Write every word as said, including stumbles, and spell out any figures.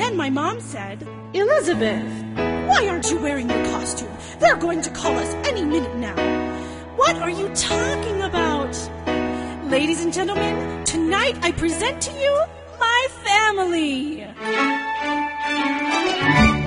then my mom said, Elizabeth! Why aren't you wearing your costume? They're going to call us any minute now. What are you talking about? Ladies and gentlemen, tonight I present to you my family.